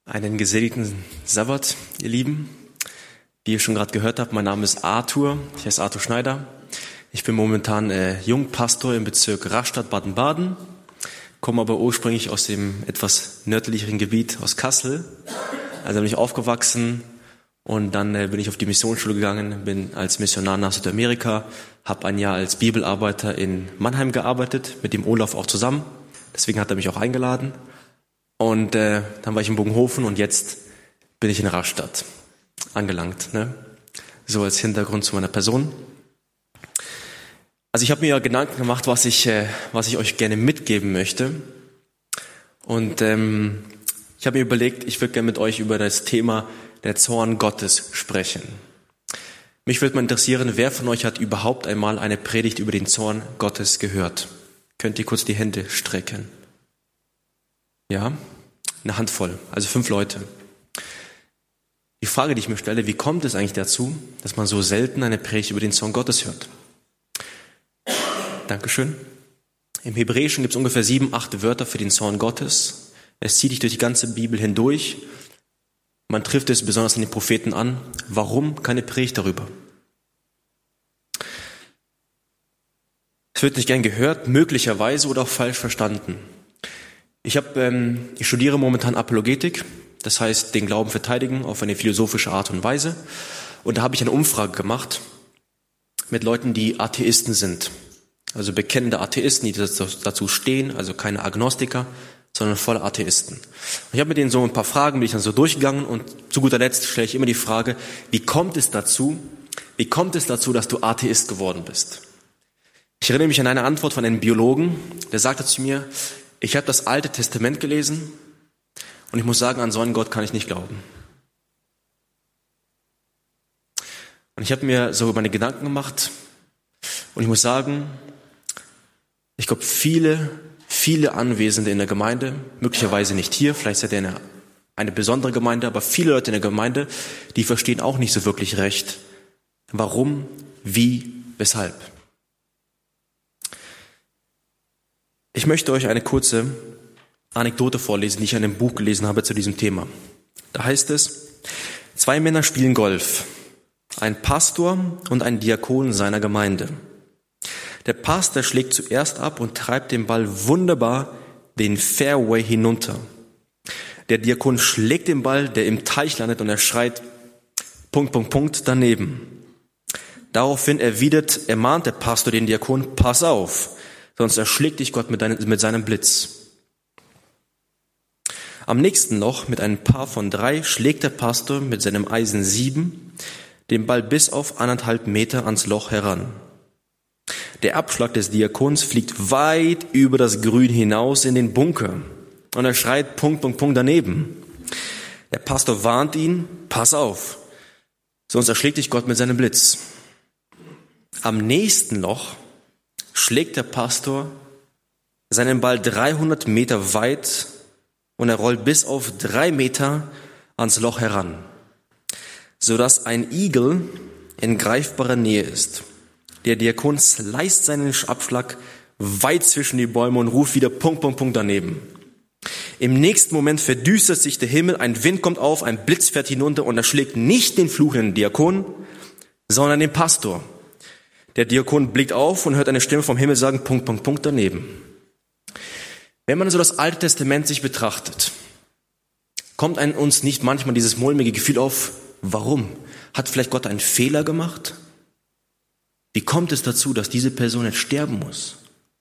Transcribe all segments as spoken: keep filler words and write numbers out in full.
Einen gesegneten Sabbat, ihr Lieben. Wie ihr schon gerade gehört habt, mein Name ist Arthur. Ich heiße Arthur Schneider. Ich bin momentan äh, Jungpastor im Bezirk Rastatt, Baden-Baden, komme aber ursprünglich aus dem etwas nördlicheren Gebiet, aus Kassel. Also bin ich aufgewachsen und dann äh, bin ich auf die Missionsschule gegangen, bin als Missionar nach Südamerika, habe ein Jahr als Bibelarbeiter in Mannheim gearbeitet, mit dem Olaf auch zusammen. Deswegen hat er mich auch eingeladen. Und äh, dann war ich in Bogenhofen und jetzt bin ich in Rastatt angelangt. Ne? So als Hintergrund zu meiner Person. Also ich habe mir ja Gedanken gemacht, was ich, äh, was ich euch gerne mitgeben möchte. Und ähm, ich habe mir überlegt, ich würde gerne mit euch über das Thema der Zorn Gottes sprechen. Mich würde mal interessieren, wer von euch hat überhaupt einmal eine Predigt über den Zorn Gottes gehört? Könnt ihr kurz die Hände strecken? Ja, eine Handvoll, also fünf Leute. Die Frage, die ich mir stelle, wie kommt es eigentlich dazu, dass man so selten eine Predigt über den Zorn Gottes hört? Dankeschön. Im Hebräischen gibt es ungefähr sieben, acht Wörter für den Zorn Gottes. Es zieht sich durch die ganze Bibel hindurch. Man trifft es besonders in den Propheten an. Warum keine Predigt darüber? Es wird nicht gern gehört, möglicherweise oder auch falsch verstanden. Ich habe, ähm, ich studiere momentan Apologetik, das heißt den Glauben verteidigen auf eine philosophische Art und Weise. Und da habe ich eine Umfrage gemacht mit Leuten, die Atheisten sind, also bekennende Atheisten, die dazu stehen, also keine Agnostiker, sondern volle Atheisten. Und ich habe mit denen so ein paar Fragen, bin ich dann so durchgegangen und zu guter Letzt stelle ich immer die Frage: Wie kommt es dazu? Wie kommt es dazu, dass du Atheist geworden bist? Ich erinnere mich an eine Antwort von einem Biologen, der sagte zu mir: Ich habe das Alte Testament gelesen und ich muss sagen, an so einen Gott kann ich nicht glauben. Und ich habe mir so meine Gedanken gemacht und ich muss sagen, ich glaube, viele, viele Anwesende in der Gemeinde, möglicherweise nicht hier, vielleicht seid ihr eine, eine besondere Gemeinde, aber viele Leute in der Gemeinde, die verstehen auch nicht so wirklich recht, warum, wie, weshalb. Ich möchte euch eine kurze Anekdote vorlesen, die ich in einem Buch gelesen habe zu diesem Thema. Da heißt es: Zwei Männer spielen Golf, ein Pastor und ein Diakon seiner Gemeinde. Der Pastor schlägt zuerst ab und treibt den Ball wunderbar den Fairway hinunter. Der Diakon schlägt den Ball, der im Teich landet, und er schreit Punkt, Punkt, Punkt daneben. Daraufhin erwidert, ermahnt der Pastor den Diakon: Pass auf, sonst erschlägt dich Gott mit, deinem, mit seinem Blitz. Am nächsten Loch mit einem Paar von drei schlägt der Pastor mit seinem Eisen sieben den Ball bis auf anderthalb Meter ans Loch heran. Der Abschlag des Diakons fliegt weit über das Grün hinaus in den Bunker und er schreit Punkt, Punkt, Punkt daneben. Der Pastor warnt ihn: Pass auf, sonst erschlägt dich Gott mit seinem Blitz. Am nächsten Loch schlägt der Pastor seinen Ball dreihundert Meter weit und er rollt bis auf drei Meter ans Loch heran, sodass ein Igel in greifbarer Nähe ist. Der Diakon sliced seinen Abschlag weit zwischen die Bäume und ruft wieder Punkt, Punkt, Punkt daneben. Im nächsten Moment verdüstert sich der Himmel, ein Wind kommt auf, ein Blitz fährt hinunter und er schlägt nicht den fluchenden Diakon, sondern den Pastor. Der Diakon blickt auf und hört eine Stimme vom Himmel sagen, Punkt, Punkt, Punkt daneben. Wenn man so das Alte Testament sich betrachtet, kommt einem uns nicht manchmal dieses mulmige Gefühl auf: Warum? Hat vielleicht Gott einen Fehler gemacht? Wie kommt es dazu, dass diese Person jetzt sterben muss?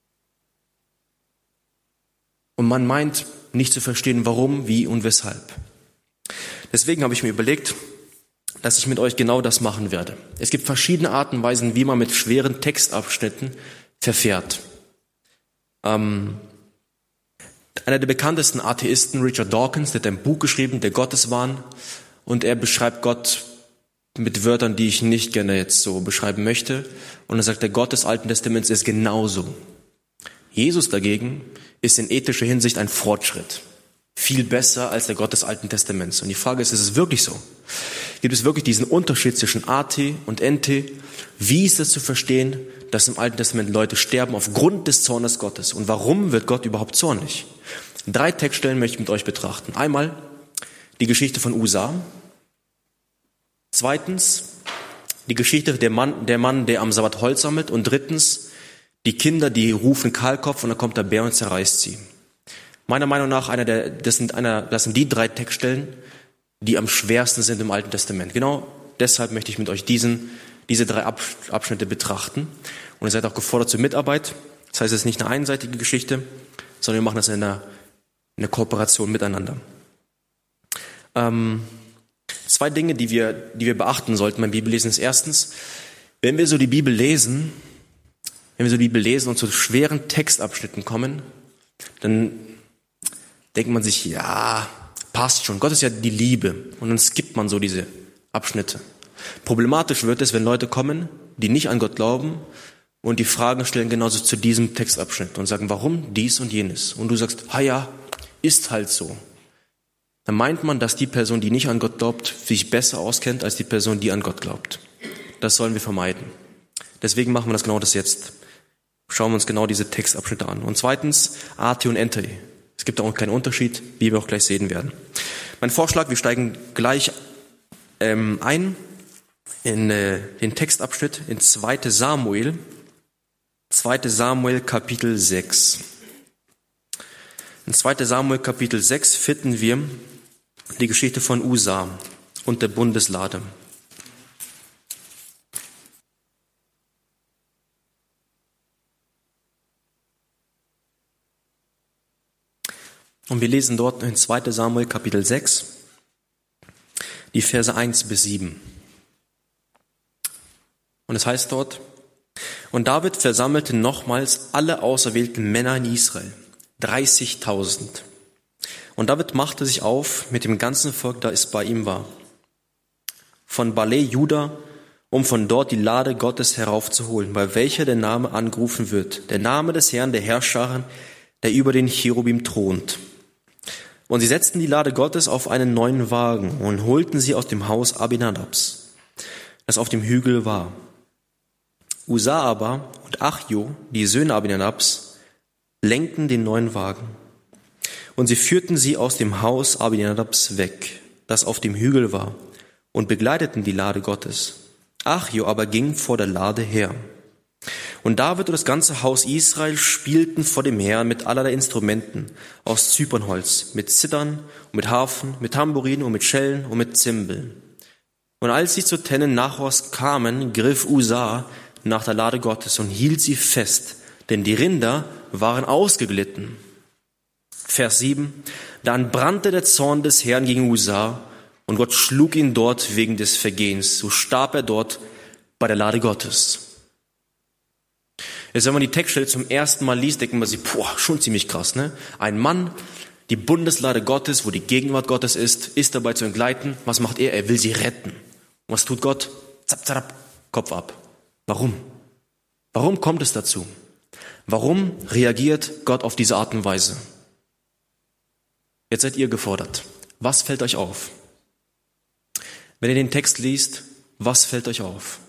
Und man meint nicht zu verstehen, warum, wie und weshalb. Deswegen habe ich mir überlegt, dass ich mit euch genau das machen werde. Es gibt verschiedene Arten und Weisen, wie man mit schweren Textabschnitten verfährt. Ähm, einer der bekanntesten Atheisten, Richard Dawkins, der hat ein Buch geschrieben, der Gotteswahn, und er beschreibt Gott mit Wörtern, die ich nicht gerne jetzt so beschreiben möchte. Und er sagt, der Gott des Alten Testaments ist genauso. Jesus dagegen ist in ethischer Hinsicht ein Fortschritt. Viel besser als der Gott des Alten Testaments. Und die Frage ist, ist es wirklich so? Gibt es wirklich diesen Unterschied zwischen A T und N T? Wie ist es zu verstehen, dass im Alten Testament Leute sterben aufgrund des Zornes Gottes? Und warum wird Gott überhaupt zornig? Drei Textstellen möchte ich mit euch betrachten. Einmal die Geschichte von Usa. Zweitens, die Geschichte der Mann, der Mann, der am Sabbat Holz sammelt. Und drittens, die Kinder, die rufen Kahlkopf und dann kommt der Bär und zerreißt sie. Meiner Meinung nach, einer der, das sind einer, das sind die drei Textstellen, die am schwersten sind im Alten Testament. Genau deshalb möchte ich mit euch diesen, diese drei Abschnitte betrachten. Und ihr seid auch gefordert zur Mitarbeit. Das heißt, es ist nicht eine einseitige Geschichte, sondern wir machen das in einer, in einer Kooperation miteinander. Ähm, zwei Dinge, die wir, die wir beachten sollten beim Bibellesen, ist erstens, wenn wir so die Bibel lesen, wenn wir so die Bibel lesen und zu schweren Textabschnitten kommen, dann denkt man sich, ja, passt schon. Gott ist ja die Liebe. Und dann skippt man so diese Abschnitte. Problematisch wird es, wenn Leute kommen, die nicht an Gott glauben und die Fragen stellen genauso zu diesem Textabschnitt und sagen, warum dies und jenes? Und du sagst, ha ja, ist halt so. Dann meint man, dass die Person, die nicht an Gott glaubt, sich besser auskennt als die Person, die an Gott glaubt. Das sollen wir vermeiden. Deswegen machen wir das genau das jetzt. Schauen wir uns genau diese Textabschnitte an. Und zweitens, Ate und Ente. Es gibt auch keinen Unterschied, wie wir auch gleich sehen werden. Mein Vorschlag, wir steigen gleich ähm, ein in äh, den Textabschnitt in zweite Samuel. zweite Samuel Kapitel sechs. In zweite Samuel Kapitel sechs finden wir die Geschichte von Usa und der Bundeslade. Und wir lesen dort in zweite Samuel Kapitel sechs die Verse eins bis sieben. Und es heißt dort, und David versammelte nochmals alle auserwählten Männer in Israel, dreißigtausend. Und David machte sich auf mit dem ganzen Volk, da es bei ihm war, von Balei Juda, um von dort die Lade Gottes heraufzuholen, bei welcher der Name angerufen wird, der Name des Herrn der Herrscher, der über den Cherubim thront. Und sie setzten die Lade Gottes auf einen neuen Wagen und holten sie aus dem Haus Abinadabs, das auf dem Hügel war. Usa aber und Achjo, die Söhne Abinadabs, lenkten den neuen Wagen. Und sie führten sie aus dem Haus Abinadabs weg, das auf dem Hügel war, und begleiteten die Lade Gottes. Achjo aber ging vor der Lade her. Und David und das ganze Haus Israel spielten vor dem Herrn mit allerlei Instrumenten aus Zypernholz, mit Zittern und mit Harfen, mit Tamburinen und mit Schellen und mit Zimbeln. Und als sie zur Tenne Nachors kamen, griff Usa nach der Lade Gottes und hielt sie fest, denn die Rinder waren ausgeglitten. Vers sieben. Dann brannte der Zorn des Herrn gegen Usa und Gott schlug ihn dort wegen des Vergehens. So starb er dort bei der Lade Gottes. Jetzt, wenn man die Textstelle zum ersten Mal liest, denkt man sich, boah, schon ziemlich krass, ne? Ein Mann, die Bundeslade Gottes, wo die Gegenwart Gottes ist, ist dabei zu entgleiten. Was macht er? Er will sie retten. Und was tut Gott? Zap, zap, Kopf ab. Warum? Warum kommt es dazu? Warum reagiert Gott auf diese Art und Weise? Jetzt seid ihr gefordert. Was fällt euch auf? Wenn ihr den Text liest, was fällt euch auf?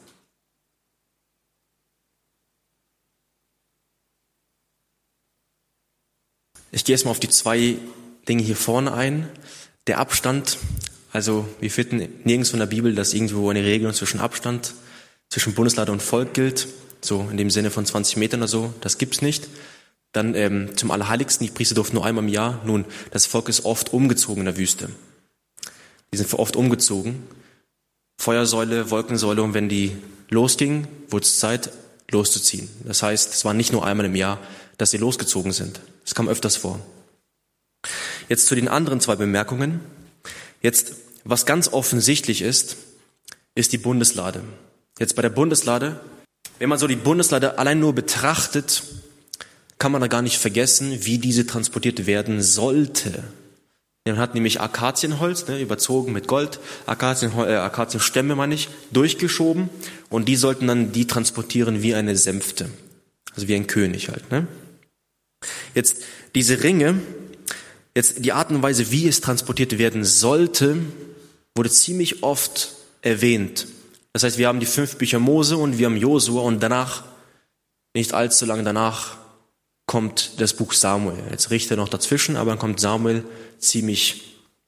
Ich gehe erstmal auf die zwei Dinge hier vorne ein. Der Abstand, also wir finden nirgends in der Bibel, dass irgendwo eine Regelung zwischen Abstand, zwischen Bundeslade und Volk gilt, so in dem Sinne von zwanzig Metern oder so, das gibt's nicht. Dann ähm, zum Allerheiligsten, die Priester durften nur einmal im Jahr. Nun, das Volk ist oft umgezogen in der Wüste. Die sind oft umgezogen. Feuersäule, Wolkensäule, und wenn die losgingen, wurde es Zeit, loszuziehen. Das heißt, es war nicht nur einmal im Jahr, dass sie losgezogen sind. Das kam öfters vor. Jetzt zu den anderen zwei Bemerkungen. Jetzt, was ganz offensichtlich ist, ist die Bundeslade. Jetzt bei der Bundeslade, wenn man so die Bundeslade allein nur betrachtet, kann man da gar nicht vergessen, wie diese transportiert werden sollte. Man hat nämlich Akazienholz, ne, überzogen mit Gold, Akazien, äh, Akazienstämme, meine ich, durchgeschoben, und die sollten dann die transportieren wie eine Sänfte. Also wie ein König halt, ne? Jetzt diese Ringe, jetzt die Art und Weise, wie es transportiert werden sollte, wurde ziemlich oft erwähnt. Das heißt, wir haben die fünf Bücher Mose und wir haben Josua, und danach, nicht allzu lange danach, kommt das Buch Samuel. Jetzt Richter noch dazwischen, aber dann kommt Samuel ziemlich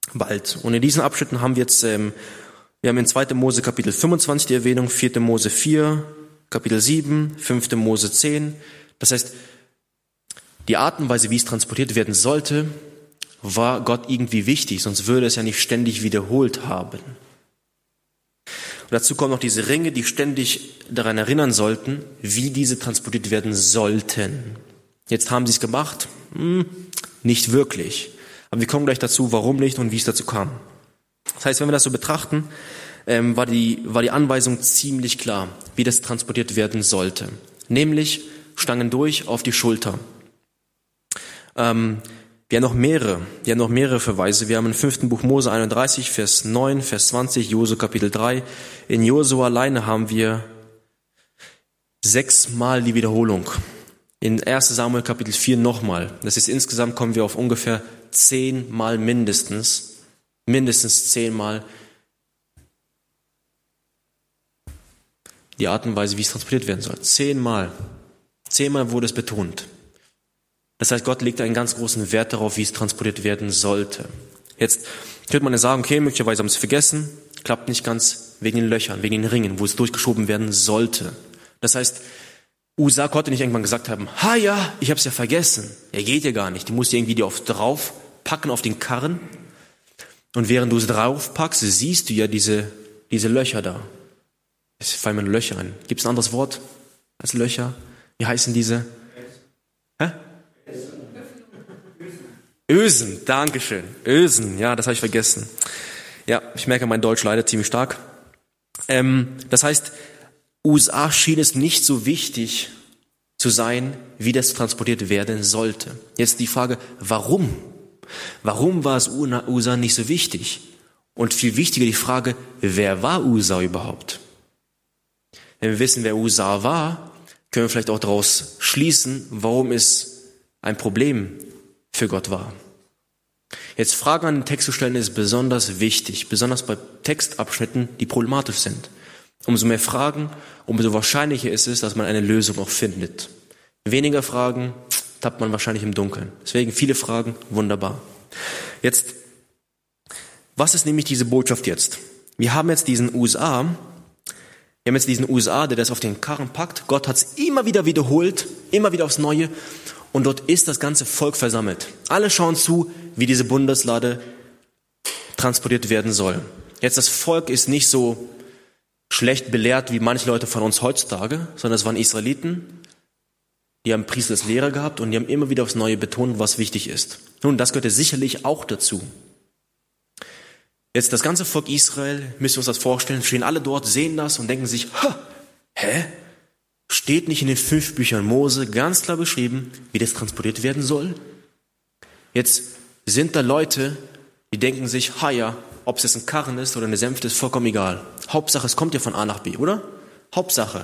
bald. Und in diesen Abschnitten haben wir jetzt, ähm, wir haben in zweiter Mose Kapitel fünfundzwanzig die Erwähnung, vierter Mose vier, Kapitel sieben, fünfter Mose zehn. Das heißt, die Art und Weise, wie es transportiert werden sollte, war Gott irgendwie wichtig, sonst würde es ja nicht ständig wiederholt haben. Und dazu kommen noch diese Ringe, die ständig daran erinnern sollten, wie diese transportiert werden sollten. Jetzt haben sie es gemacht? Hm, nicht wirklich. Aber wir kommen gleich dazu, warum nicht und wie es dazu kam. Das heißt, wenn wir das so betrachten, ähm, war die, war die Anweisung ziemlich klar, wie das transportiert werden sollte. Nämlich Stangen durch auf die Schulter. Ähm, wir haben noch mehrere, wir haben noch mehrere Verweise. Wir haben im fünften Buch Mose einunddreißig, Vers neun, Vers zwanzig, Josua Kapitel drei. In Josua alleine haben wir sechsmal die Wiederholung. In erster Samuel Kapitel vier nochmal. Das ist insgesamt kommen wir auf ungefähr zehnmal mindestens, mindestens zehnmal die Art und Weise, wie es transportiert werden soll. Zehnmal. Zehnmal wurde es betont. Das heißt, Gott legt einen ganz großen Wert darauf, wie es transportiert werden sollte. Jetzt könnte man ja sagen, okay, möglicherweise haben sie es vergessen, klappt nicht ganz wegen den Löchern, wegen den Ringen, wo es durchgeschoben werden sollte. Das heißt, Usa konnte nicht irgendwann gesagt haben, ha ja, ich habe es ja vergessen. Er geht ja gar nicht. Du musst irgendwie die auf drauf packen auf den Karren. Und während du es drauf packst, siehst du ja diese, diese Löcher da. Es fallen mir Löcher ein. Gibt es ein anderes Wort als Löcher? Wie heißen diese? Hä? Ösen, Dankeschön. Ösen, ja, das habe ich vergessen. Ja, ich merke, mein Deutsch leidet ziemlich stark. Ähm, das heißt, Usa schien es nicht so wichtig zu sein, wie das transportiert werden sollte. Jetzt die Frage, warum? Warum war es Usa nicht so wichtig? Und viel wichtiger die Frage, wer war Usa überhaupt? Wenn wir wissen, wer Usa war, können wir vielleicht auch daraus schließen, warum es ein Problem für Gott war. Jetzt Fragen an den Text zu stellen ist besonders wichtig, besonders bei Textabschnitten, die problematisch sind. Umso mehr Fragen, umso wahrscheinlicher ist es, dass man eine Lösung auch findet. Weniger Fragen, tappt man wahrscheinlich im Dunkeln. Deswegen viele Fragen, wunderbar. Jetzt, was ist nämlich diese Botschaft jetzt? Wir haben jetzt diesen Usa, wir haben jetzt diesen Usa, der das auf den Karren packt. Gott hat es immer wieder wiederholt, immer wieder aufs Neue. Und dort ist das ganze Volk versammelt. Alle schauen zu, wie diese Bundeslade transportiert werden soll. Jetzt, das Volk ist nicht so schlecht belehrt wie manche Leute von uns heutzutage, sondern es waren Israeliten, die haben Priester als Lehrer gehabt und die haben immer wieder aufs Neue betont, was wichtig ist. Nun, das gehörte sicherlich auch dazu. Jetzt das ganze Volk Israel, müssen wir uns das vorstellen, stehen alle dort, sehen das und denken sich, hä? Steht nicht in den fünf Büchern Mose ganz klar beschrieben, wie das transportiert werden soll? Jetzt sind da Leute, die denken sich, ha ja, ob es jetzt ein Karren ist oder eine Sänfte, ist vollkommen egal. Hauptsache, es kommt ja von A nach B, oder? Hauptsache.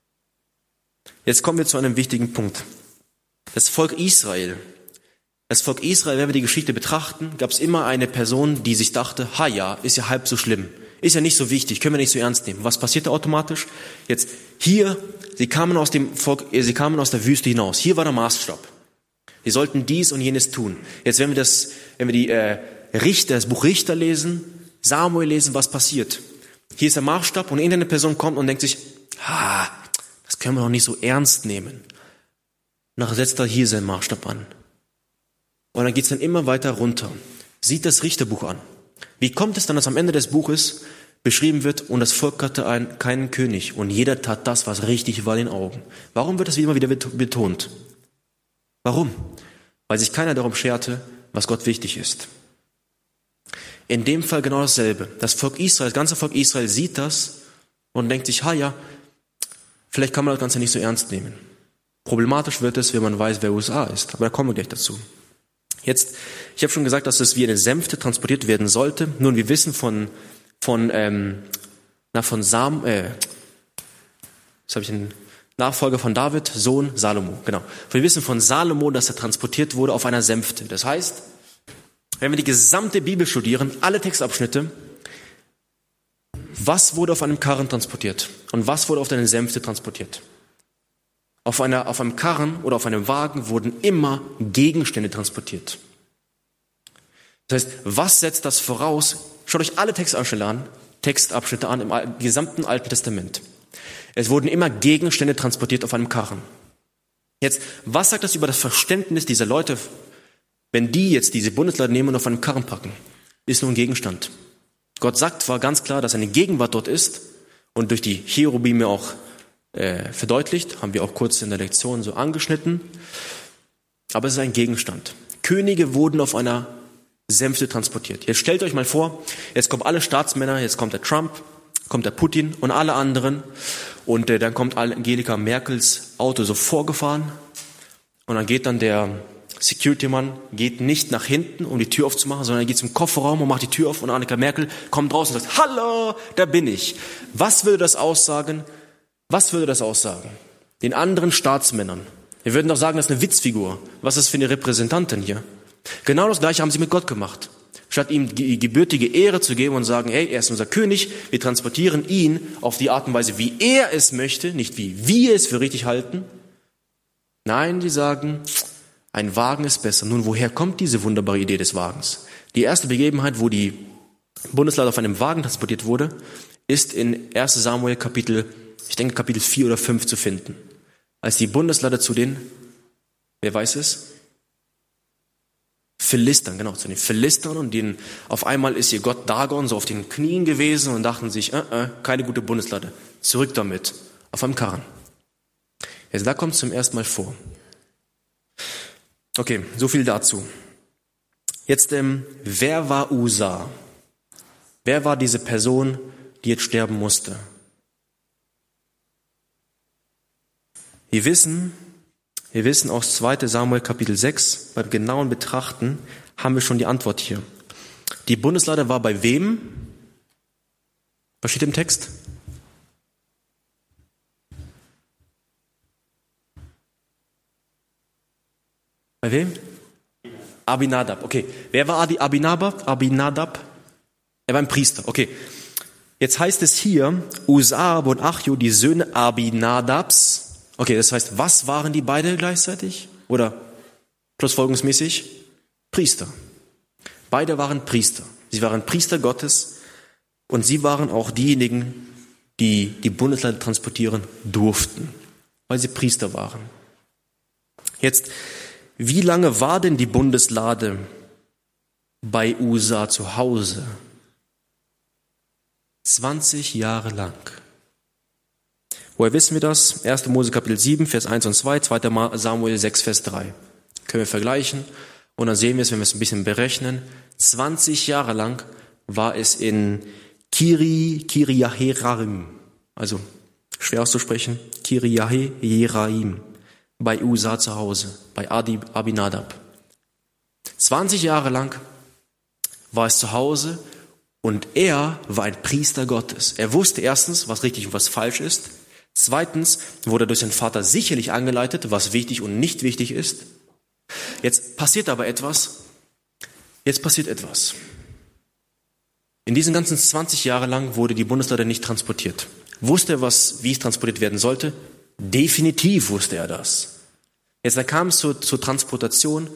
Jetzt kommen wir zu einem wichtigen Punkt. Das Volk Israel. Das Volk Israel, wenn wir die Geschichte betrachten, gab es immer eine Person, die sich dachte, ha ja, ist ja halb so schlimm. Ist ja nicht so wichtig, können wir nicht so ernst nehmen. Was passierte automatisch? Jetzt hier, sie kamen aus dem Volk, sie kamen aus der Wüste hinaus. Hier war der Maßstab. Sie sollten dies und jenes tun. Jetzt, wenn wir das, wenn wir die äh, Richter, das Buch Richter lesen, Samuel lesen, was passiert? Hier ist der Maßstab und irgendeine Person kommt und denkt sich, ha, das können wir doch nicht so ernst nehmen. Nachher setzt er hier seinen Maßstab an. Und dann geht's dann immer weiter runter. Sieht das Richterbuch an. Wie kommt es dann, dass am Ende des Buches beschrieben wird, und das Volk hatte einen, keinen König und jeder tat das, was richtig war in den Augen? Warum wird das immer wieder betont? Warum? Weil sich keiner darum scherte, was Gott wichtig ist. In dem Fall genau dasselbe. Das Volk Israel, das ganze Volk Israel sieht das und denkt sich, ha ja, vielleicht kann man das Ganze nicht so ernst nehmen. Problematisch wird es, wenn man weiß, wer U S A ist. Aber da kommen wir gleich dazu. Jetzt, ich habe schon gesagt, dass es wie eine Sänfte transportiert werden sollte. Nun, wir wissen von von ähm, na von Sam, äh, was habe ich einen Nachfolger von David, Sohn Salomo, genau. Wir wissen von Salomo, dass er transportiert wurde auf einer Sänfte. Das heißt, wenn wir die gesamte Bibel studieren, alle Textabschnitte, was wurde auf einem Karren transportiert und was wurde auf einer Sänfte transportiert? Auf einer, auf einem Karren oder auf einem Wagen wurden immer Gegenstände transportiert. Das heißt, was setzt das voraus? Schaut euch alle Textabschnitte an, Textabschnitte an im gesamten Alten Testament. Es wurden immer Gegenstände transportiert auf einem Karren. Jetzt, was sagt das über das Verständnis dieser Leute, wenn die jetzt diese Bundeslade nehmen und auf einen Karren packen? Ist nur ein Gegenstand. Gott sagt zwar ganz klar, dass eine Gegenwart dort ist und durch die Cherubime auch äh, verdeutlicht, haben wir auch kurz in der Lektion so angeschnitten, aber es ist ein Gegenstand. Könige wurden auf einer Sänfte transportiert. Jetzt stellt euch mal vor, jetzt kommen alle Staatsmänner, jetzt kommt der Trump, kommt der Putin und alle anderen und äh, dann kommt Angelika Merkels Auto so vorgefahren und dann geht dann der Security-Mann geht nicht nach hinten, um die Tür aufzumachen, sondern er geht zum Kofferraum und macht die Tür auf und Angelika Merkel kommt raus und sagt, hallo, da bin ich. Was würde das aussagen? Was würde das aussagen? Den anderen Staatsmännern. Wir würden doch sagen, das ist eine Witzfigur. Was ist das für eine Repräsentantin hier? Genau das Gleiche haben sie mit Gott gemacht. Statt ihm die gebürtige Ehre zu geben und sagen, hey, er ist unser König, wir transportieren ihn auf die Art und Weise, wie er es möchte, nicht wie wir es für richtig halten. Nein, die sagen, ein Wagen ist besser. Nun, woher kommt diese wunderbare Idee des Wagens? Die erste Begebenheit, wo die Bundeslade auf einem Wagen transportiert wurde, ist in erster Samuel Kapitel, ich denke Kapitel vier oder fünf zu finden. Als die Bundeslade zu den, wer weiß es? Philistern, genau, zu den Philistern und denen, auf einmal ist ihr Gott Dagon so auf den Knien gewesen und dachten sich, äh, äh, keine gute Bundeslade, zurück damit, auf einem Karren. Jetzt da kommt es zum ersten Mal vor. Okay, so viel dazu. Jetzt, ähm, wer war Usa? Wer war diese Person, die jetzt sterben musste? Wir wissen, wir wissen aus zweiter Samuel Kapitel sechs, beim genauen Betrachten haben wir schon die Antwort hier. Die Bundeslade war bei wem? Was steht im Text? Bei wem? Abinadab, okay. Wer war Adi Abinadab? Abinadab? Er war ein Priester, okay. Jetzt heißt es hier, Usab und Achjo, die Söhne Abinadabs. Okay, das heißt, was waren die beide gleichzeitig? Oder schlussfolgerungsmäßig? Priester. Beide waren Priester. Sie waren Priester Gottes und sie waren auch diejenigen, die die Bundeslade transportieren durften, weil sie Priester waren. Jetzt, wie lange war denn die Bundeslade bei Usa zu Hause? zwanzig Jahre lang. Woher wissen wir das? erster Mose Kapitel sieben, Vers eins und zwei, zweiter Samuel sechs, Vers drei. Können wir vergleichen und dann sehen wir es, wenn wir es ein bisschen berechnen. zwanzig Jahre lang war es in Kiri, Kiriaheraim, also schwer auszusprechen, Kiriaheraim, bei Usa zu Hause, bei Adi, Abinadab. zwanzig Jahre lang war es zu Hause und er war ein Priester Gottes. Er wusste erstens, was richtig und was falsch ist. Zweitens wurde er durch seinen Vater sicherlich angeleitet, was wichtig und nicht wichtig ist. Jetzt passiert aber etwas. Jetzt passiert etwas. In diesen ganzen zwanzig Jahren lang wurde die Bundeslade nicht transportiert. Wusste er, was, wie es transportiert werden sollte? Definitiv wusste er das. Jetzt da kam es zur, zur Transportation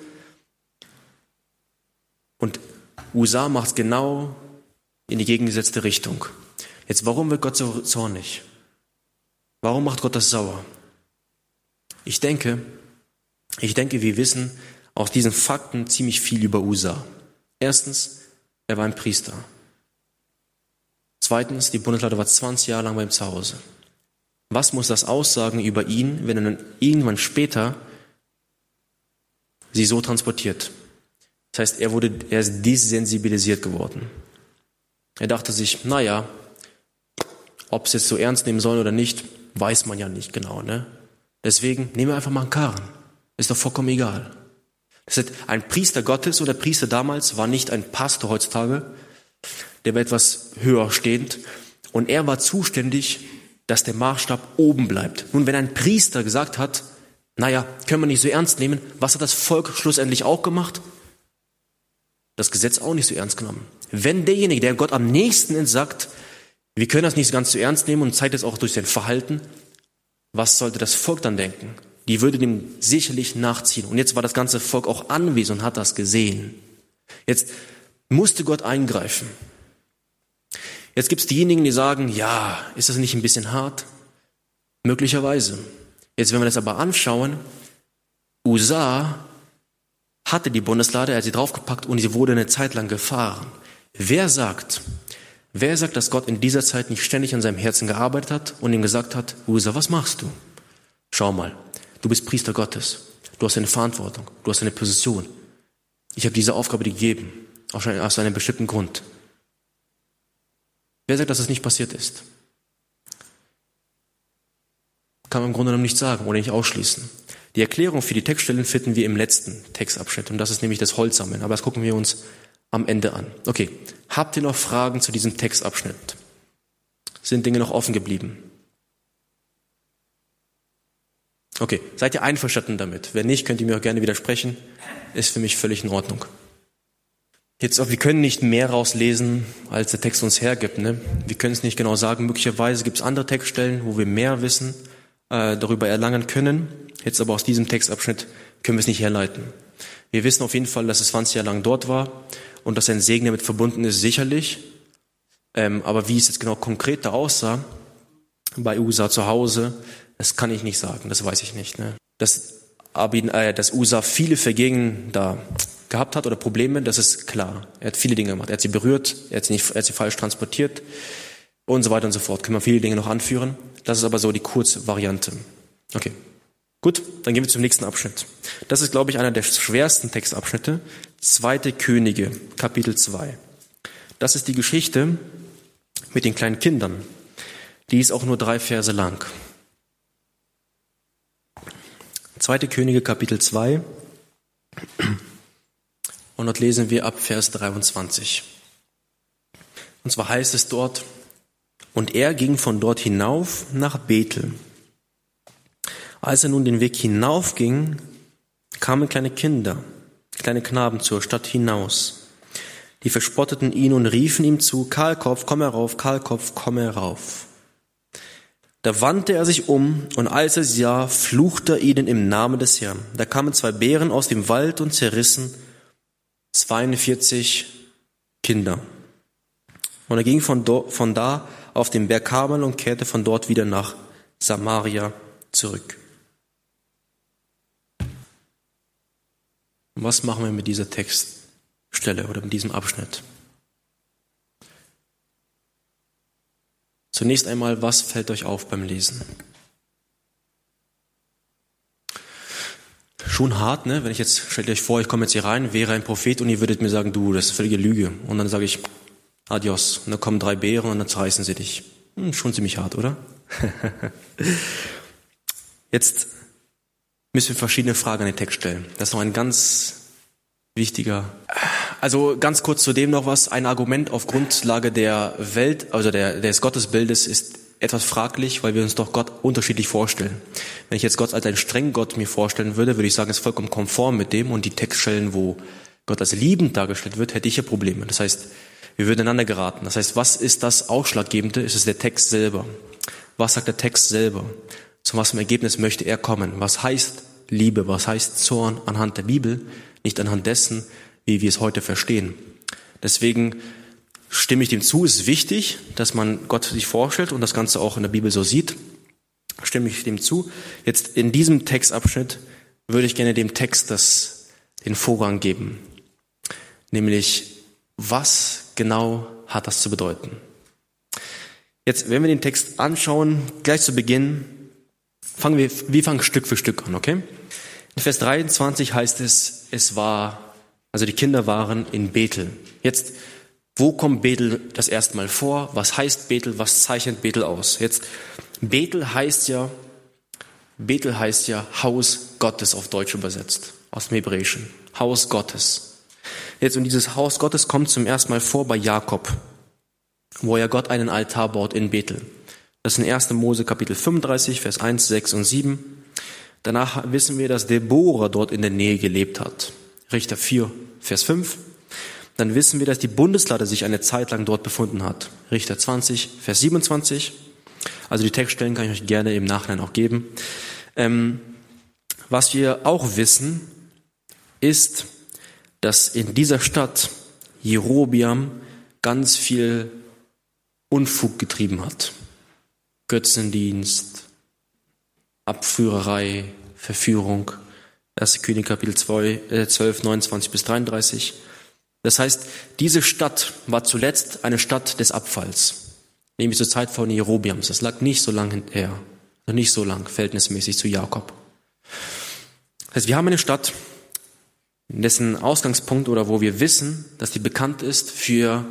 und Usa macht es genau in die gegengesetzte Richtung. Jetzt, warum wird Gott so zornig? Warum macht Gott das sauer? Ich denke, ich denke, wir wissen aus diesen Fakten ziemlich viel über Usa. Erstens, er war ein Priester. Zweitens, die Bundeslade war zwanzig Jahre lang bei ihm zu Hause. Was muss das aussagen über ihn, wenn er dann irgendwann später sie so transportiert? Das heißt, er wurde, er ist desensibilisiert geworden. Er dachte sich, naja, ob es jetzt so ernst nehmen sollen oder nicht, weiß man ja nicht genau, ne? Deswegen nehmen wir einfach mal einen Karren. Ist doch vollkommen egal. Das heißt, ein Priester Gottes oder Priester damals war nicht ein Pastor heutzutage, der war etwas höher stehend und er war zuständig, dass der Maßstab oben bleibt. Nun, wenn ein Priester gesagt hat, naja, können wir nicht so ernst nehmen, was hat das Volk schlussendlich auch gemacht? Das Gesetz auch nicht so ernst genommen. Wenn derjenige, der Gott am nächsten ist, sagt, wir können das nicht ganz so ernst nehmen und zeigt es auch durch sein Verhalten, was sollte das Volk dann denken? Die würde dem sicherlich nachziehen. Und jetzt war das ganze Volk auch anwesend und hat das gesehen. Jetzt musste Gott eingreifen. Jetzt gibt es diejenigen, die sagen, ja, ist das nicht ein bisschen hart? Möglicherweise. Jetzt, wenn wir das aber anschauen, Ussa hatte die Bundeslade, er hat sie draufgepackt und sie wurde eine Zeit lang gefahren. Wer sagt, wer sagt, dass Gott in dieser Zeit nicht ständig an seinem Herzen gearbeitet hat und ihm gesagt hat, Ussa, was machst du? Schau mal, du bist Priester Gottes, du hast eine Verantwortung, du hast eine Position. Ich habe diese Aufgabe dir gegeben, aus einem bestimmten Grund. Wer sagt, dass das nicht passiert ist? Kann man im Grunde genommen nicht sagen oder nicht ausschließen. Die Erklärung für die Textstellen finden wir im letzten Textabschnitt und das ist nämlich das Holzsammeln. Aber das gucken wir uns am Ende an. Okay, habt ihr noch Fragen zu diesem Textabschnitt? Sind Dinge noch offen geblieben? Okay, seid ihr einverstanden damit? Wenn nicht, könnt ihr mir auch gerne widersprechen. Ist für mich völlig in Ordnung. Jetzt, wir können nicht mehr rauslesen, als der Text uns hergibt. Ne? Wir können es nicht genau sagen. Möglicherweise gibt es andere Textstellen, wo wir mehr Wissen äh, darüber erlangen können. Jetzt aber aus diesem Textabschnitt können wir es nicht herleiten. Wir wissen auf jeden Fall, dass es zwanzig Jahre lang dort war und dass ein Segen damit verbunden ist, sicherlich. Ähm, aber wie es jetzt genau konkret da aussah, bei Ussa zu Hause, das kann ich nicht sagen, das weiß ich nicht. Ne? Dass, Abin, äh, dass Ussa viele Vergehen da gehabt hat oder Probleme, das ist klar. Er hat viele Dinge gemacht. Er hat sie berührt, er hat sie, nicht, er hat sie falsch transportiert und so weiter und so fort. Können wir viele Dinge noch anführen. Das ist aber so die Kurzvariante. Okay, gut, dann gehen wir zum nächsten Abschnitt. Das ist, glaube ich, einer der schwersten Textabschnitte. Zweite Könige, Kapitel zwei. Das ist die Geschichte mit den kleinen Kindern. Die ist auch nur drei Verse lang. Zweite Könige, Kapitel zwei. Und dort lesen wir ab Vers dreiundzwanzig. Und zwar heißt es dort, und er ging von dort hinauf nach Bethel. Als er nun den Weg hinaufging, kamen kleine Kinder, kleine Knaben zur Stadt hinaus. Die verspotteten ihn und riefen ihm zu, Kahlkopf, komm herauf, Kahlkopf, komm herauf. Da wandte er sich um, und als er sie sah, fluchte er ihnen im Namen des Herrn. Da kamen zwei Bären aus dem Wald und zerrissen zweiundvierzig Kinder. Und er ging von, do, von da auf den Berg Karmel und kehrte von dort wieder nach Samaria zurück. Und was machen wir mit dieser Textstelle oder mit diesem Abschnitt? Zunächst einmal, was fällt euch auf beim Lesen? Schon hart, ne? Wenn ich jetzt, stellt euch vor, ich komme jetzt hier rein, wäre ein Prophet und ihr würdet mir sagen, du, das ist völlige Lüge. Und dann sage ich, adios. Und dann kommen drei Bären und dann zerreißen sie dich. Hm, schon ziemlich hart, oder? Jetzt müssen wir verschiedene Fragen an den Text stellen. Das ist noch ein ganz wichtiger. Also ganz kurz zu dem noch was. Ein Argument auf Grundlage der Welt, also der, des Gottesbildes ist etwas fraglich, weil wir uns doch Gott unterschiedlich vorstellen. Wenn ich jetzt Gott als einen strengen Gott mir vorstellen würde, würde ich sagen, es ist vollkommen konform mit dem, und die Textstellen, wo Gott als liebend dargestellt wird, hätte ich ja Probleme. Das heißt, wir würden einander geraten. Das heißt, was ist das Ausschlaggebende? Ist es der Text selber? Was sagt der Text selber? Zu was im Ergebnis möchte er kommen? Was heißt Liebe? Was heißt Zorn anhand der Bibel? Nicht anhand dessen, wie wir es heute verstehen. Deswegen stimme ich dem zu. Es ist wichtig, dass man Gott sich vorstellt und das Ganze auch in der Bibel so sieht. Stimme ich dem zu. Jetzt in diesem Textabschnitt würde ich gerne dem Text das, den Vorrang geben. Nämlich, was genau hat das zu bedeuten? Jetzt, wenn wir den Text anschauen, gleich zu Beginn, fangen wir, wir fangen Stück für Stück an, okay? In Vers dreiundzwanzig heißt es, es war, also die Kinder waren in Bethel. Jetzt, wo kommt Bethel das erste Mal vor? Was heißt Bethel? Was zeichnet Bethel aus? Jetzt, Bethel heißt ja, Bethel heißt ja Haus Gottes auf Deutsch übersetzt, aus dem Hebräischen. Haus Gottes. Jetzt, und dieses Haus Gottes kommt zum ersten Mal vor bei Jakob, wo ja Gott einen Altar baut in Bethel. Das ist in erster Mose Kapitel fünfunddreißig, Vers eins, sechs und sieben. Danach wissen wir, dass Deborah dort in der Nähe gelebt hat. Richter vier, Vers fünf. Dann wissen wir, dass die Bundeslade sich eine Zeit lang dort befunden hat. Richter zwanzig, Vers siebenundzwanzig. Also die Textstellen kann ich euch gerne im Nachhinein auch geben. Ähm, was wir auch wissen, ist, dass in dieser Stadt Jerobeam ganz viel Unfug getrieben hat. Götzendienst, Abführerei, Verführung. erster Könige Kapitel zwölf, neunundzwanzig bis dreiunddreißig. Das heißt, diese Stadt war zuletzt eine Stadt des Abfalls, nämlich zur Zeit von Jerobeams. Das lag nicht so lang hinterher, nicht so lang verhältnismäßig zu Jakob. Das heißt, wir haben eine Stadt, dessen Ausgangspunkt oder wo wir wissen, dass die bekannt ist für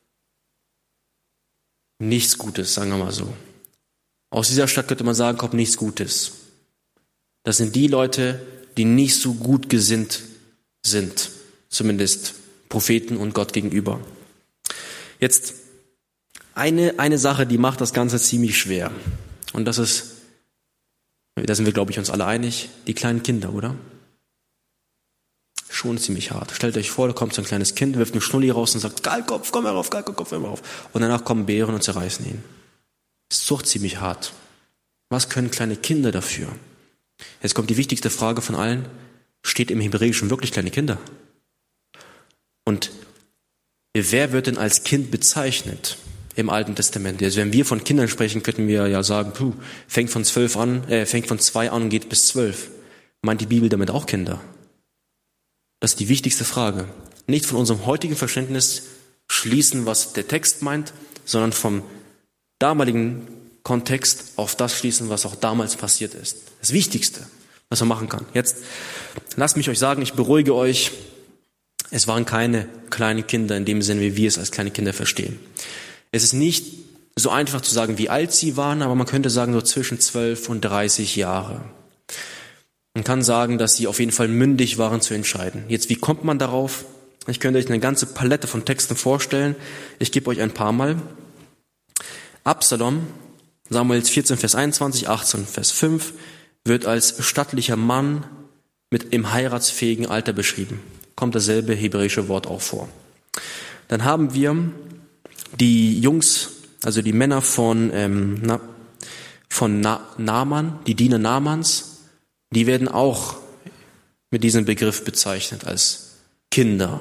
nichts Gutes, sagen wir mal so. Aus dieser Stadt könnte man sagen, kommt nichts Gutes. Das sind die Leute, die nicht so gut gesinnt sind, zumindest Propheten und Gott gegenüber. Jetzt eine, eine Sache, die macht das Ganze ziemlich schwer. Und das ist, da sind wir, glaube ich, uns alle einig, die kleinen Kinder, oder? Schon ziemlich hart. Stellt euch vor, da kommt so ein kleines Kind, wirft einen Schnulli raus und sagt, Geilkopf, komm herauf, Geilkopf, komm herauf. Und danach kommen Bären und zerreißen ihn. Das ist doch ziemlich hart. Was können kleine Kinder dafür? Jetzt kommt die wichtigste Frage von allen. Steht im Hebräischen wirklich kleine Kinder? Und wer wird denn als Kind bezeichnet im Alten Testament? Also wenn wir von Kindern sprechen, könnten wir ja sagen, puh, fängt von zwölf an, äh, fängt von zwei an und geht bis zwölf. Meint die Bibel damit auch Kinder? Das ist die wichtigste Frage. Nicht von unserem heutigen Verständnis schließen, was der Text meint, sondern vom damaligen Kontext auf das schließen, was auch damals passiert ist. Das Wichtigste, was man machen kann. Jetzt lasst mich euch sagen, ich beruhige euch, es waren keine kleinen Kinder in dem Sinne, wie wir es als kleine Kinder verstehen. Es ist nicht so einfach zu sagen, wie alt sie waren, aber man könnte sagen, so zwischen zwölf und dreißig Jahre. Man kann sagen, dass sie auf jeden Fall mündig waren zu entscheiden. Jetzt, wie kommt man darauf? Ich könnte euch eine ganze Palette von Texten vorstellen. Ich gebe euch ein paar Mal. Absalom, Samuel vierzehn, Vers einundzwanzig, achtzehn, Vers fünf, wird als stattlicher Mann mit im heiratsfähigen Alter beschrieben. Kommt dasselbe hebräische Wort auch vor. Dann haben wir die Jungs, also die Männer von, ähm, na, von na, Naaman, die Diener Naamans, die werden auch mit diesem Begriff bezeichnet als Kinder.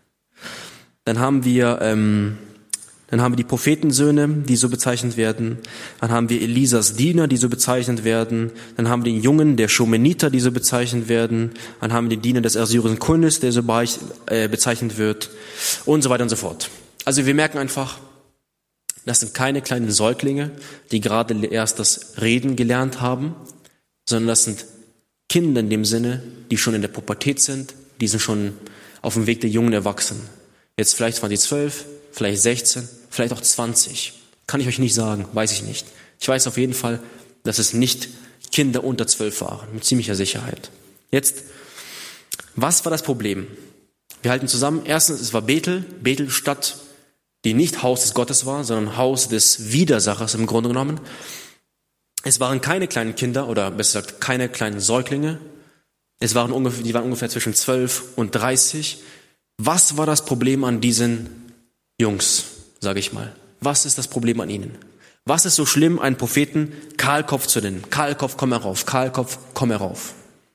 Dann haben wir, ähm, dann haben wir die Prophetensöhne, die so bezeichnet werden. Dann haben wir Elisas Diener, die so bezeichnet werden. Dann haben wir den Jungen der Schomeniter, die so bezeichnet werden. Dann haben wir den Diener des assyrischen Königs, der so bezeichnet wird. Und so weiter und so fort. Also wir merken einfach, das sind keine kleinen Säuglinge, die gerade erst das Reden gelernt haben, sondern das sind Kinder in dem Sinne, die schon in der Pubertät sind, die sind schon auf dem Weg der jungen Erwachsenen. Jetzt vielleicht waren die zwölf, vielleicht sechzehn, vielleicht auch zwanzig. Kann ich euch nicht sagen, weiß ich nicht. Ich weiß auf jeden Fall, dass es nicht Kinder unter zwölf waren, mit ziemlicher Sicherheit. Jetzt, was war das Problem? Wir halten zusammen, erstens, es war Bethel, Bethel Stadt, die nicht Haus des Gottes war, sondern Haus des Widersachers im Grunde genommen. Es waren keine kleinen Kinder, oder besser gesagt, keine kleinen Säuglinge. Es waren ungefähr, die waren ungefähr zwischen zwölf und dreißig. Was war das Problem an diesen Jungs, sage ich mal? Was ist das Problem an ihnen? Was ist so schlimm, einen Propheten Kahlkopf zu nennen? Kahlkopf, komm herauf, Kahlkopf, komm herauf.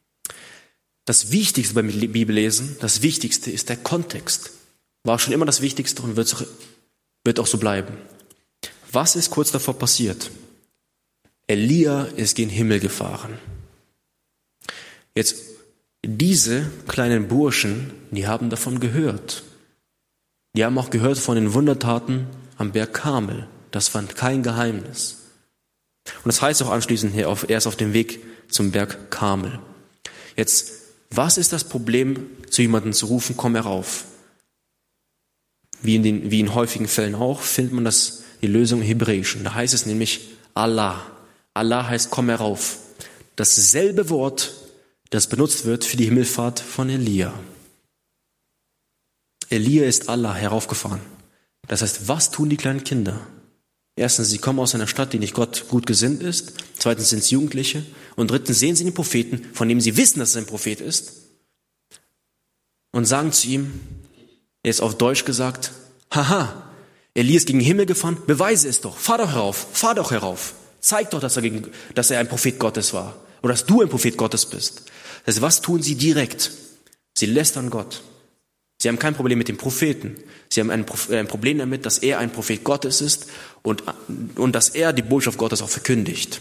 Das Wichtigste beim Bibellesen, das Wichtigste ist der Kontext. War schon immer das Wichtigste und wird, wird auch so bleiben. Was ist kurz davor passiert? Elia ist gen Himmel gefahren. Jetzt, diese kleinen Burschen, die haben davon gehört. Die haben auch gehört von den Wundertaten am Berg Karmel. Das war kein Geheimnis. Und das heißt auch anschließend, er ist auf dem Weg zum Berg Karmel. Jetzt, was ist das Problem, zu jemandem zu rufen, komm herauf? Wie in, den, wie in häufigen Fällen auch, findet man das, die Lösung im Hebräischen. Da heißt es nämlich Allah. Allah heißt, komm herauf. Dasselbe Wort, das benutzt wird für die Himmelfahrt von Elia. Elia ist Allah heraufgefahren. Das heißt, was tun die kleinen Kinder? Erstens, sie kommen aus einer Stadt, die nicht Gott gut gesinnt ist. Zweitens sind es Jugendliche. Und drittens sehen sie den Propheten, von dem sie wissen, dass es ein Prophet ist. Und sagen zu ihm, er ist auf Deutsch gesagt, haha, Elia ist gegen den Himmel gefahren, beweise es doch, fahr doch herauf, fahr doch herauf. Zeig doch, dass er, gegen, dass er ein Prophet Gottes war. Oder dass du ein Prophet Gottes bist. Das heißt, was tun sie direkt? Sie lästern Gott. Sie haben kein Problem mit dem Propheten. Sie haben ein, ein Problem damit, dass er ein Prophet Gottes ist und, und dass er die Botschaft Gottes auch verkündigt.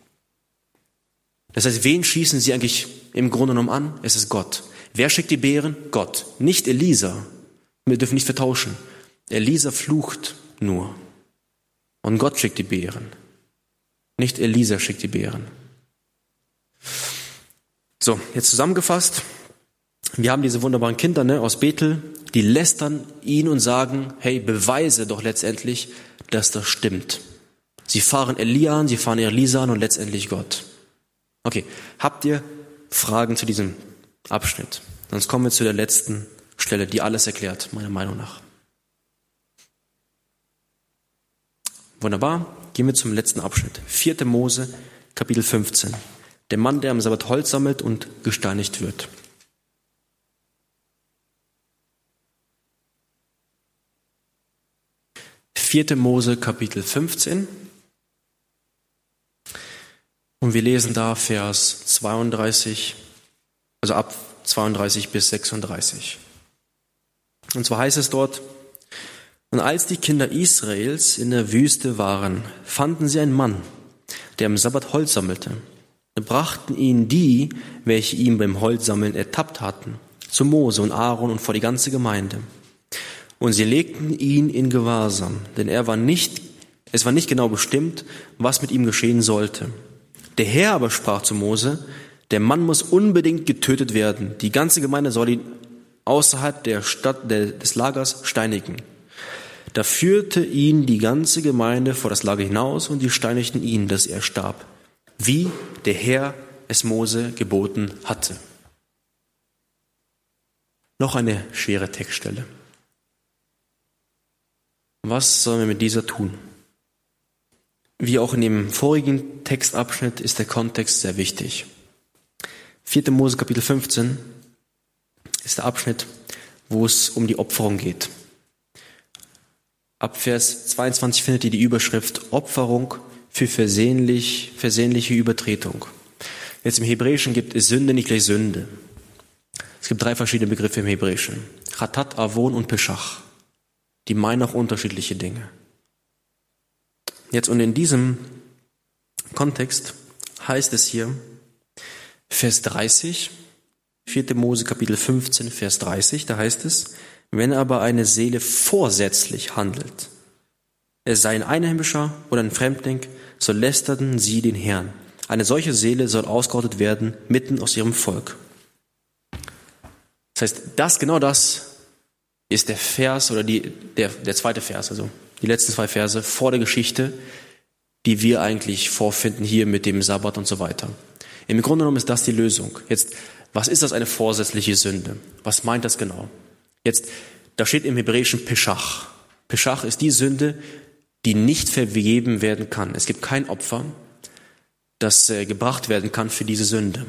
Das heißt, wen schießen sie eigentlich im Grunde genommen an? Es ist Gott. Wer schickt die Bären? Gott. Nicht Elisa. Wir dürfen nicht vertauschen. Elisa flucht nur. Und Gott schickt die Bären. Nicht Elisa schickt die Bären. So, jetzt zusammengefasst. Wir haben diese wunderbaren Kinder, ne, aus Bethel, die lästern ihn und sagen, hey, beweise doch letztendlich, dass das stimmt. Sie fahren Elia an, sie fahren Elisa an und letztendlich Gott. Okay, habt ihr Fragen zu diesem Abschnitt? Sonst kommen wir zu der letzten Stelle, die alles erklärt, meiner Meinung nach. Wunderbar, gehen wir zum letzten Abschnitt. vierte Mose, Kapitel fünfzehn. Der Mann, der am Sabbat Holz sammelt und gesteinigt wird. vierte Mose, Kapitel fünfzehn. Und wir lesen da Vers zweiunddreißig, also ab zweiunddreißig bis sechsunddreißig. Und zwar heißt es dort: Und als die Kinder Israels in der Wüste waren, fanden sie einen Mann, der am Sabbat Holz sammelte. Da brachten ihn die, welche ihn beim Holzsammeln ertappt hatten, zu Mose und Aaron und vor die ganze Gemeinde. Und sie legten ihn in Gewahrsam, denn er war nicht, es war nicht genau bestimmt, was mit ihm geschehen sollte. Der Herr aber sprach zu Mose: Der Mann muss unbedingt getötet werden. Die ganze Gemeinde soll ihn außerhalb der Stadt des Lagers steinigen. Da führte ihn die ganze Gemeinde vor das Lager hinaus und die steinigten ihn, dass er starb, wie der Herr es Mose geboten hatte. Noch eine schwere Textstelle. Was sollen wir mit dieser tun? Wie auch in dem vorigen Textabschnitt ist der Kontext sehr wichtig. vierte Mose Kapitel fünfzehn ist der Abschnitt, wo es um die Opferung geht. Ab Vers zweiundzwanzig findet ihr die Überschrift Opferung für versehentlich, versehentliche Übertretung. Jetzt im Hebräischen gibt es Sünde nicht gleich Sünde. Es gibt drei verschiedene Begriffe im Hebräischen. Chatat, Avon und Peshach. Die meinen auch unterschiedliche Dinge. Jetzt und in diesem Kontext heißt es hier, Vers dreißig, vierte Mose Kapitel fünfzehn, Vers dreißig, da heißt es: Wenn aber eine Seele vorsätzlich handelt, es sei ein Einheimischer oder ein Fremdling, so lästerten sie den Herrn. Eine solche Seele soll ausgerottet werden mitten aus ihrem Volk. Das heißt, das, genau das ist der Vers oder die, der, der zweite Vers, also die letzten zwei Verse vor der Geschichte, die wir eigentlich vorfinden hier mit dem Sabbat und so weiter. Im Grunde genommen ist das die Lösung. Jetzt, was ist das, eine vorsätzliche Sünde? Was meint das genau? Jetzt, da steht im Hebräischen Peshach. Peshach ist die Sünde, die nicht vergeben werden kann. Es gibt kein Opfer, das äh, gebracht werden kann für diese Sünde.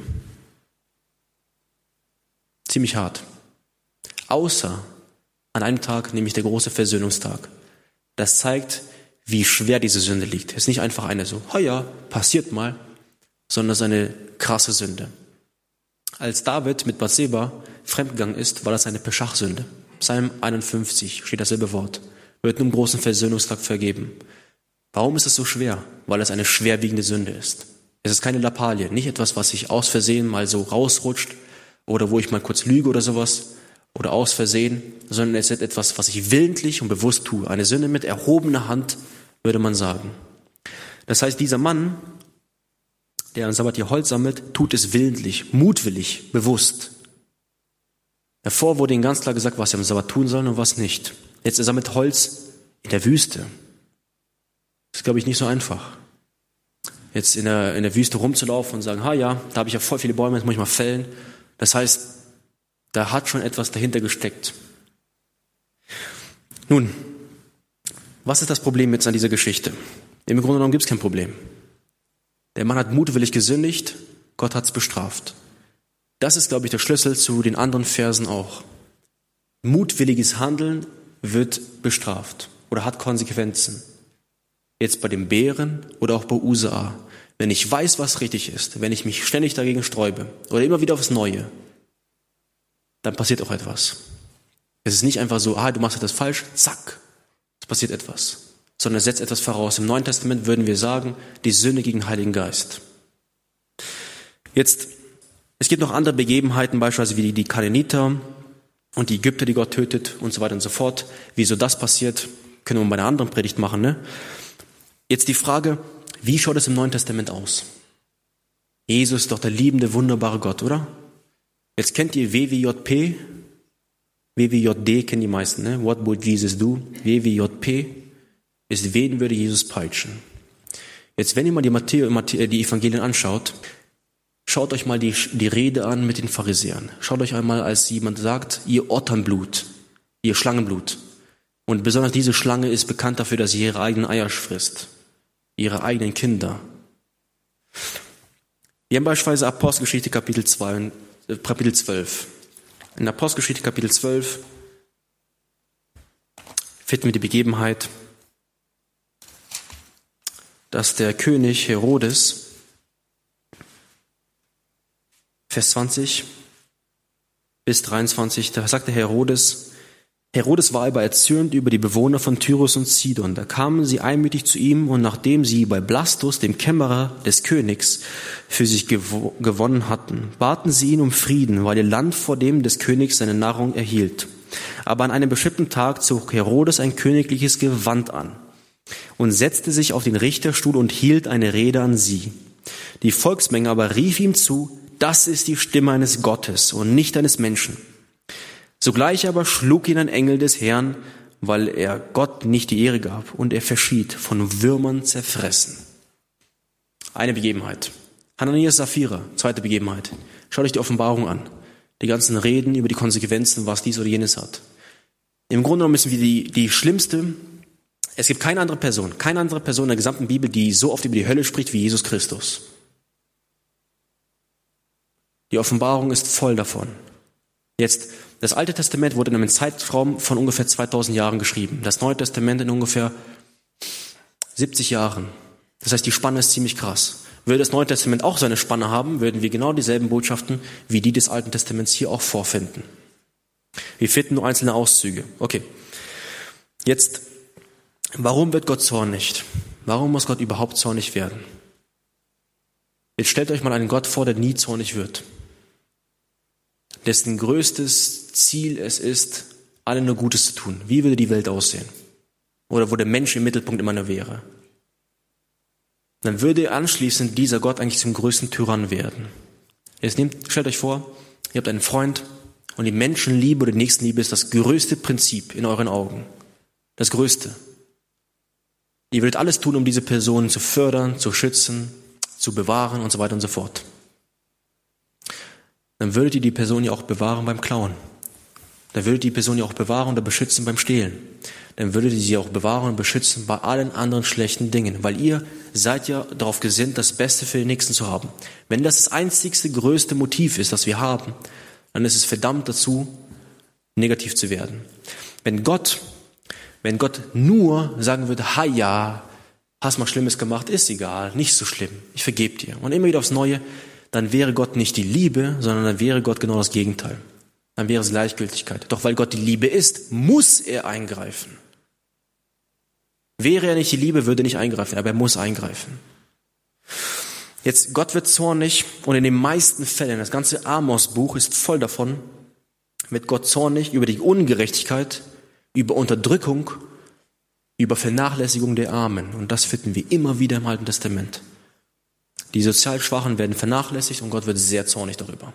Ziemlich hart. Außer an einem Tag, nämlich der große Versöhnungstag. Das zeigt, wie schwer diese Sünde liegt. Es ist nicht einfach eine so, oh ja, passiert mal, sondern es ist eine krasse Sünde. Als David mit Bathseba fremdgegangen ist, war das eine Peshach-Sünde. Psalm einundfünfzig steht dasselbe Wort. Wird nur im großen Versöhnungstag vergeben. Warum ist es so schwer? Weil es eine schwerwiegende Sünde ist. Es ist keine Lappalie, nicht etwas, was sich aus Versehen mal so rausrutscht oder wo ich mal kurz lüge oder sowas oder aus Versehen, sondern es ist etwas, was ich willentlich und bewusst tue. Eine Sünde mit erhobener Hand, würde man sagen. Das heißt, dieser Mann, der am Sabbat hier Holz sammelt, tut es willentlich, mutwillig, bewusst. Davor wurde ihm ganz klar gesagt, was er am Sabbat tun soll und was nicht. Jetzt er sammelt Holz in der Wüste. Das ist, glaube ich, nicht so einfach. Jetzt in der, in der Wüste rumzulaufen und sagen, ha ja, da habe ich ja voll viele Bäume, jetzt muss ich mal fällen. Das heißt, da hat schon etwas dahinter gesteckt. Nun, was ist das Problem jetzt an dieser Geschichte? Im Grunde genommen gibt es kein Problem. Der Mann hat mutwillig gesündigt, Gott hat es bestraft. Das ist, glaube ich, der Schlüssel zu den anderen Versen auch. Mutwilliges Handeln wird bestraft oder hat Konsequenzen. Jetzt bei dem Bären oder auch bei Usaa. Wenn ich weiß, was richtig ist, wenn ich mich ständig dagegen sträube oder immer wieder aufs Neue, dann passiert auch etwas. Es ist nicht einfach so, ah, du machst etwas falsch, zack, es passiert etwas. Sondern es setzt etwas voraus. Im Neuen Testament würden wir sagen, die Sünde gegen den Heiligen Geist. Jetzt, es gibt noch andere Begebenheiten, beispielsweise wie die Kanaaniter und die Ägypter, die Gott tötet und so weiter und so fort. Wieso das passiert, können wir bei einer anderen Predigt machen, ne? Jetzt die Frage, wie schaut es im Neuen Testament aus? Jesus ist doch der liebende, wunderbare Gott, oder? Jetzt kennt ihr W W J P, W W J D kennen die meisten, ne? What would Jesus do? W W J P ist, wen würde Jesus peitschen? Jetzt, wenn ihr mal die, Matthäus, die Evangelien anschaut, schaut euch mal die, die Rede an mit den Pharisäern. Schaut euch einmal, als jemand sagt, ihr Otternblut, ihr Schlangenblut. Und besonders diese Schlange ist bekannt dafür, dass sie ihre eigenen Eier frisst. Ihre eigenen Kinder. Wir haben beispielsweise Apostelgeschichte Kapitel zwei, Kapitel zwölf. In Apostelgeschichte Kapitel zwölf finden wir die Begebenheit, dass der König Herodes, Vers zwanzig bis dreiundzwanzig, da sagte Herodes, Herodes war aber erzürnt über die Bewohner von Tyrus und Sidon. Da kamen sie einmütig zu ihm, und nachdem sie bei Blastus, dem Kämmerer des Königs, für sich gewo- gewonnen hatten, baten sie ihn um Frieden, weil ihr Land vor dem des Königs seine Nahrung erhielt. Aber an einem bestimmten Tag zog Herodes ein königliches Gewand an und setzte sich auf den Richterstuhl und hielt eine Rede an sie. Die Volksmenge aber rief ihm zu, das ist die Stimme eines Gottes und nicht eines Menschen. Sogleich aber schlug ihn ein Engel des Herrn, weil er Gott nicht die Ehre gab, und er verschied, von Würmern zerfressen. Eine Begebenheit. Hananias Sapphira, zweite Begebenheit. Schaut euch die Offenbarung an. Die ganzen Reden über die Konsequenzen, was dies oder jenes hat. Im Grunde genommen müssen wir die, die schlimmste, es gibt keine andere Person, keine andere Person in der gesamten Bibel, die so oft über die Hölle spricht wie Jesus Christus. Die Offenbarung ist voll davon. Jetzt, das Alte Testament wurde in einem Zeitraum von ungefähr zweitausend Jahren geschrieben. Das Neue Testament in ungefähr siebzig Jahren. Das heißt, die Spanne ist ziemlich krass. Würde das Neue Testament auch so eine Spanne haben, würden wir genau dieselben Botschaften wie die des Alten Testaments hier auch vorfinden. Wir finden nur einzelne Auszüge. Okay. Jetzt, warum wird Gott zornig? Warum muss Gott überhaupt zornig werden? Jetzt stellt euch mal einen Gott vor, der nie zornig wird. Dessen größtes Ziel es ist, allen nur Gutes zu tun. Wie würde die Welt aussehen? Oder wo der Mensch im Mittelpunkt immer nur wäre? Dann würde anschließend dieser Gott eigentlich zum größten Tyrann werden. Jetzt nehmt, stellt euch vor, ihr habt einen Freund und die Menschenliebe oder die Nächstenliebe ist das größte Prinzip in euren Augen. Das Größte. Ihr würdet alles tun, um diese Person zu fördern, zu schützen, zu bewahren und so weiter und so fort. Dann würdet ihr die Person ja auch bewahren beim Klauen. Dann würdet ihr die Person ja auch bewahren oder beschützen beim Stehlen. Dann würdet ihr sie auch bewahren und beschützen bei allen anderen schlechten Dingen. Weil ihr seid ja darauf gesinnt, das Beste für den Nächsten zu haben. Wenn das das einzigste, größte Motiv ist, das wir haben, dann ist es verdammt dazu, negativ zu werden. Wenn Gott, wenn Gott nur sagen würde, ha ja, hast mal Schlimmes gemacht, ist egal, nicht so schlimm, ich vergebe dir. Und immer wieder aufs Neue, dann wäre Gott nicht die Liebe, sondern dann wäre Gott genau das Gegenteil. Dann wäre es Gleichgültigkeit. Doch weil Gott die Liebe ist, muss er eingreifen. Wäre er nicht die Liebe, würde er nicht eingreifen, aber er muss eingreifen. Jetzt, Gott wird zornig und in den meisten Fällen, das ganze Amos-Buch ist voll davon, wird Gott zornig über die Ungerechtigkeit, über Unterdrückung, über Vernachlässigung der Armen. Und das finden wir immer wieder im Alten Testament. Die sozial Schwachen werden vernachlässigt und Gott wird sehr zornig darüber.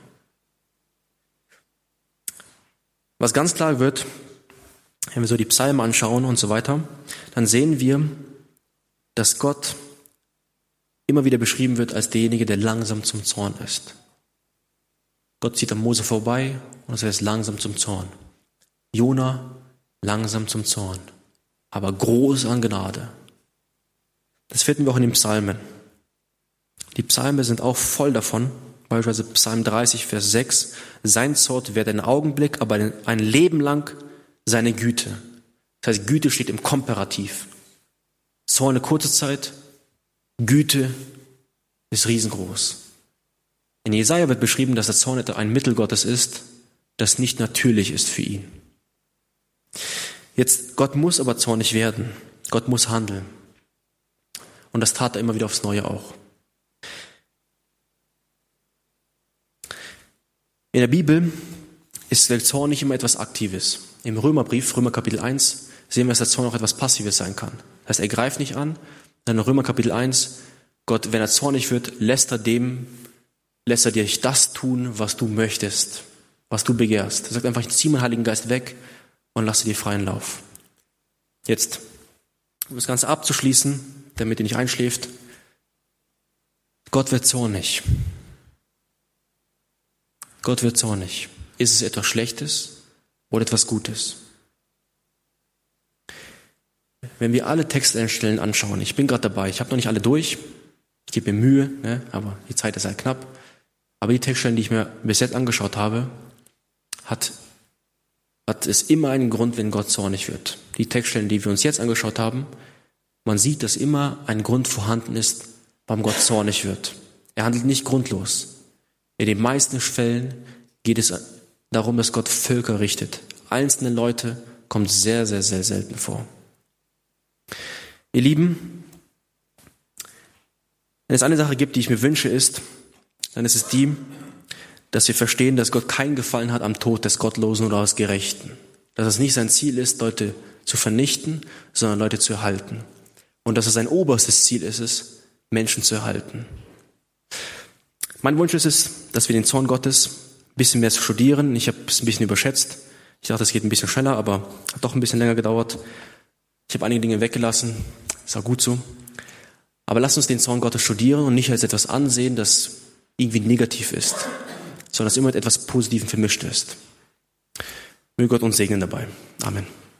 Was ganz klar wird, wenn wir so die Psalmen anschauen und so weiter, dann sehen wir, dass Gott immer wieder beschrieben wird als derjenige, der langsam zum Zorn ist. Gott zieht an Mose vorbei und er ist langsam zum Zorn. Jona langsam zum Zorn, aber groß an Gnade. Das finden wir auch in den Psalmen. Die Psalmen sind auch voll davon, beispielsweise Psalm dreißig, Vers sechs, sein Zorn währt einen Augenblick, aber ein Leben lang seine Güte. Das heißt, Güte steht im Komparativ. Zorn eine kurze Zeit, Güte ist riesengroß. In Jesaja wird beschrieben, dass der Zorn ein Mittel Gottes ist, das nicht natürlich ist für ihn. Jetzt, Gott muss aber zornig werden. Gott muss handeln. Und das tat er immer wieder aufs Neue auch. In der Bibel ist der Zorn nicht immer etwas Aktives. Im Römerbrief, Römer Kapitel eins, sehen wir, dass der Zorn auch etwas Passives sein kann. Das heißt, er greift nicht an. Dann in Römer Kapitel eins, Gott, wenn er zornig wird, lässt er dem, lässt er dir das tun, was du möchtest, was du begehrst. Er sagt einfach, ich ziehe meinen Heiligen Geist weg und lasse dir freien Lauf. Jetzt, um das Ganze abzuschließen, damit ihr nicht einschläft, Gott wird zornig. Gott wird zornig. Ist es etwas Schlechtes oder etwas Gutes? Wenn wir alle Textstellen anschauen, ich bin gerade dabei, ich habe noch nicht alle durch, ich gebe mir Mühe, ne, aber die Zeit ist halt knapp. Aber die Textstellen, die ich mir bis jetzt angeschaut habe, hat, hat es immer einen Grund, wenn Gott zornig wird. Die Textstellen, die wir uns jetzt angeschaut haben, man sieht, dass immer ein Grund vorhanden ist, warum Gott zornig wird. Er handelt nicht grundlos. In den meisten Fällen geht es darum, dass Gott Völker richtet. Einzelne Leute kommt sehr, sehr, sehr selten vor. Ihr Lieben, wenn es eine Sache gibt, die ich mir wünsche, ist, dann ist es die, dass wir verstehen, dass Gott keinen Gefallen hat am Tod des Gottlosen oder des Gerechten. Dass es nicht sein Ziel ist, Leute zu vernichten, sondern Leute zu erhalten. Und dass es sein oberstes Ziel ist, es, Menschen zu erhalten. Mein Wunsch ist es, dass wir den Zorn Gottes ein bisschen mehr studieren. Ich habe es ein bisschen überschätzt. Ich dachte, es geht ein bisschen schneller, aber hat doch ein bisschen länger gedauert. Ich habe einige Dinge weggelassen. Ist auch gut so. Aber lasst uns den Zorn Gottes studieren und nicht als etwas ansehen, das irgendwie negativ ist, sondern dass immer mit etwas Positivem vermischt ist. Möge Gott uns segnen dabei. Amen.